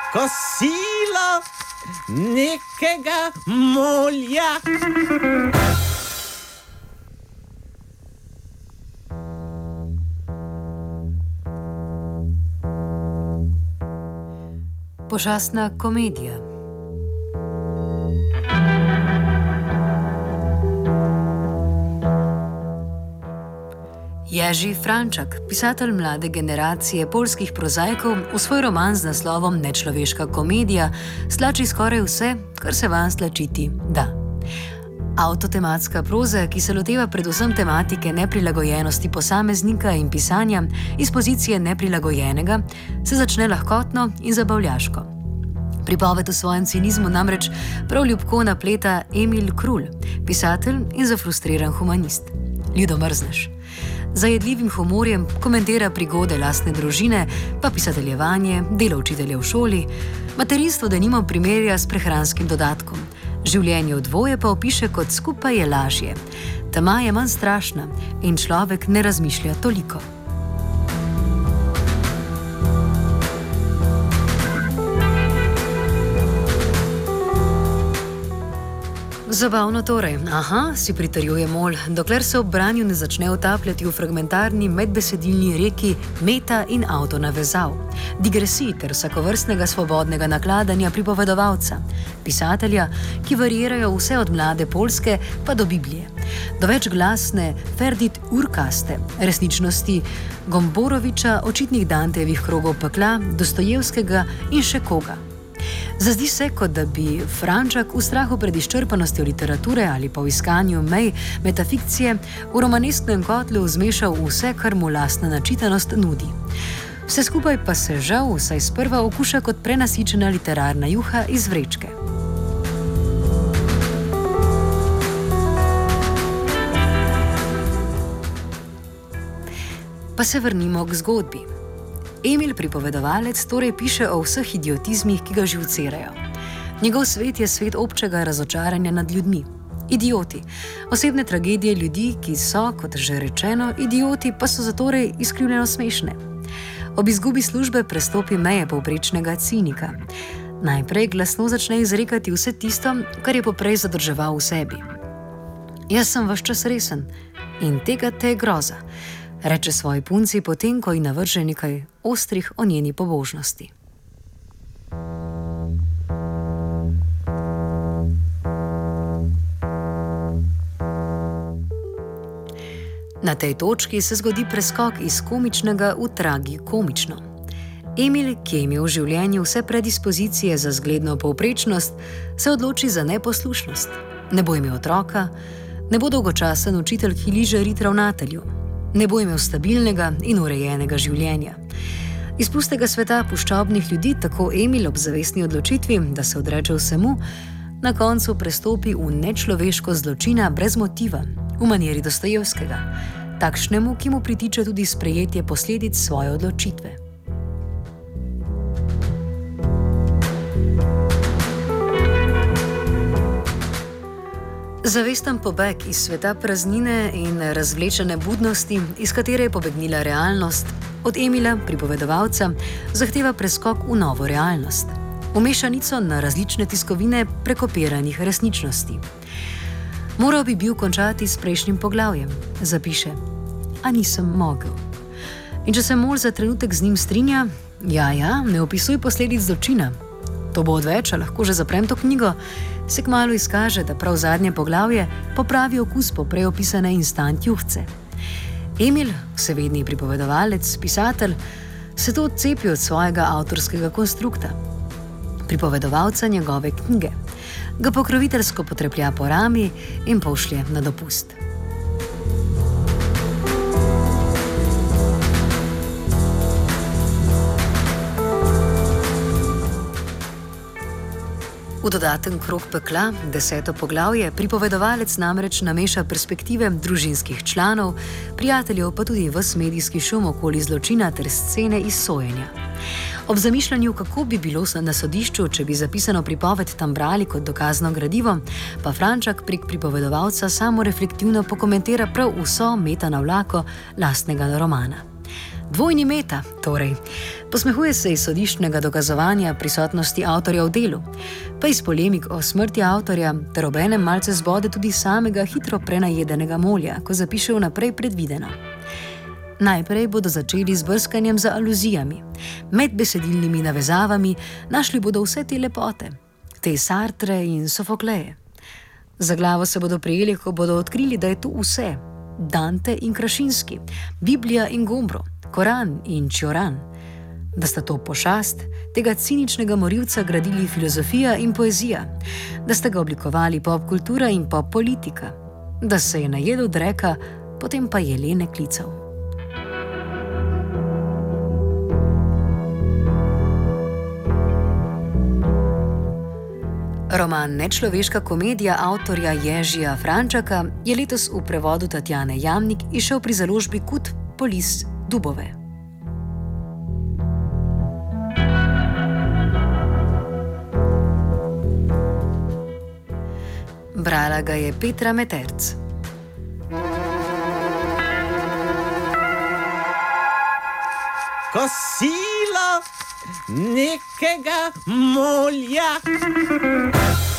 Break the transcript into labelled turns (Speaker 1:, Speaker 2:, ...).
Speaker 1: kosilo nekega molja.
Speaker 2: Pošastna komedija. Jerzy Frančak, pisatelj mlade generacije poljskih prozaikov, v svoj roman z naslovom Nečloveška komedija stlači skoraj vse, kar se vanj stlačiti da. Avtotematska proza, ki se loteva predvsem tematike neprilagojenosti posameznika in pisanja iz pozicije neprilagojenega, se začne lahkotno in zabavljaško. Pripoved v svojem cinizmu namreč prav ljubko napleta Emil Krulj, pisatelj in zafrustriran humanist. Ljudo mrzneš. Zajedljivim humorjem komentira prigode lastne družine, pa pisateljevanje, delo učitelja v šoli, materinstvo denimo primerja s prehranskim dodatkom. Življenje v dvoje pa opiše kot skupaj je lažje. Tema je manj strašna in človek ne razmišlja toliko. Zabavno torej, si pritrjuje Mol, dokler se ob branju ne začne utapljati v fragmentarni medbesedilni reki meta in avtonavezav, digresij ter vsakovrstnega svobodnega nakladanja pripovedovalca, pisatelja, ki variirajo vse od mlade Poljske pa do Biblije, do večglasne Ferdit Urkaste, resničnosti Gomboroviča, očitnih Dantejevih krogov pekla, Dostojevskega in še koga. Zazdi se, kot da bi Frančak v strahu pred izčrpanostjo literature ali pa v iskanju mej metafikcije v romanesknem kotlu zmešal vse, kar mu lastna načitanost nudi. Vse skupaj pa se žal vsaj sprva okuša kot prenasičena literarna juha iz vrečke. Pa se vrnimo k zgodbi. Emil pripovedovalec torej piše o vseh idiotizmih, ki ga živcerajo. Njegov svet je svet občega razočaranja nad ljudmi. Idioti. Osebne tragedije ljudi, ki so, kot že rečeno, idioti, pa so zatorej izkrivljeno smešne. Ob izgubi službe prestopi meje povprečnega cinika. Najprej glasno začne izrekati vse tisto, kar je poprej zadrževal v sebi. Jaz sem ves čas resen in tega te je groza, reče svoji punci, potem ko ji navrže nekaj ostrih o njeni pobožnosti. Na tej točki se zgodi preskok iz komičnega v tragikomično. Emil, ki je imel v življenju vse predispozicije za zgledno povprečnost, se odloči za neposlušnost. Ne bo imel otroka, ne bo dolgočasen učitelj, ki liže rit ravnatelju. Ne bo imel stabilnega in urejenega življenja. Iz pustega sveta puščobnih ljudi tako Emil ob zavestni odločitvi, da se odreče vsemu, na koncu prestopi v nečloveško zločina brez motiva, v maniri Dostojevskega, takšnemu, ki mu pritiče tudi sprejetje posledic svoje odločitve. Zavesten pobeg iz sveta praznine in razvlečene budnosti, iz katere je pobegnila realnost, od Emila, pripovedovalca, zahteva preskok v novo realnost, v mešanico na različne tiskovine prekopiranih resničnosti. Moral bi bil končati s prejšnjim poglavjem, zapiše, a nisem mogel. In če se Mol za trenutek z njim strinja, ne opisuj posledic zločina. To bo odveč, lahko že zaprem to knjigo, se kmalu izkaže, da prav zadnje poglavje popravi okus po prej opisane instant juhce. Emil, vsevedni pripovedovalec, pisatelj, se to odcepi od svojega avtorskega konstrukta, pripovedovalca njegove knjige, ga pokroviteljsko potreplja po rami in pošlje na dopust. V dodaten krog pekla, 10. poglavje, pripovedovalec namreč nameša perspektive družinskih članov, prijateljev pa tudi ves medijski šum okoli zločina ter scene iz sojenja. Ob zamišljanju, kako bi bilo na sodišču, če bi zapisano pripoved tam brali kot dokazno gradivo, pa Frančak prek pripovedovalca samo reflektivno pokomentira prav vso metanavlako lastnega romana. Dvojni meta, torej. Posmehuje se iz sodiščnega dokazovanja prisotnosti avtorja v delu, pa iz polemik o smrti avtorja, ter obenem malce zbode tudi samega hitro prenajedenega Molja, ko zapiše vnaprej predvideno. Najprej bodo začeli z brskanjem za aluzijami, med besedilnimi navezavami našli bodo vse te lepote, te Sartre in Sofokleje. Za glavo se bodo prijeli, ko bodo odkrili, da je tu vse, Dante in Krašinski, Biblija in Gombro, Koran in Čioran, da sta to pošast, tega ciničnega morilca gradili filozofija in poezija, da sta ga oblikovali popkultura in poppolitika, da se je najedel dreka, potem pa jelene klical. Roman Nečloveška komedija avtorja Ježija Frančaka je letos v prevodu Tatjane Jamnik izšel pri založbi Kut Polis Dubove. Brala ga je Petra Meterc.
Speaker 1: Kosilo nekega Molja.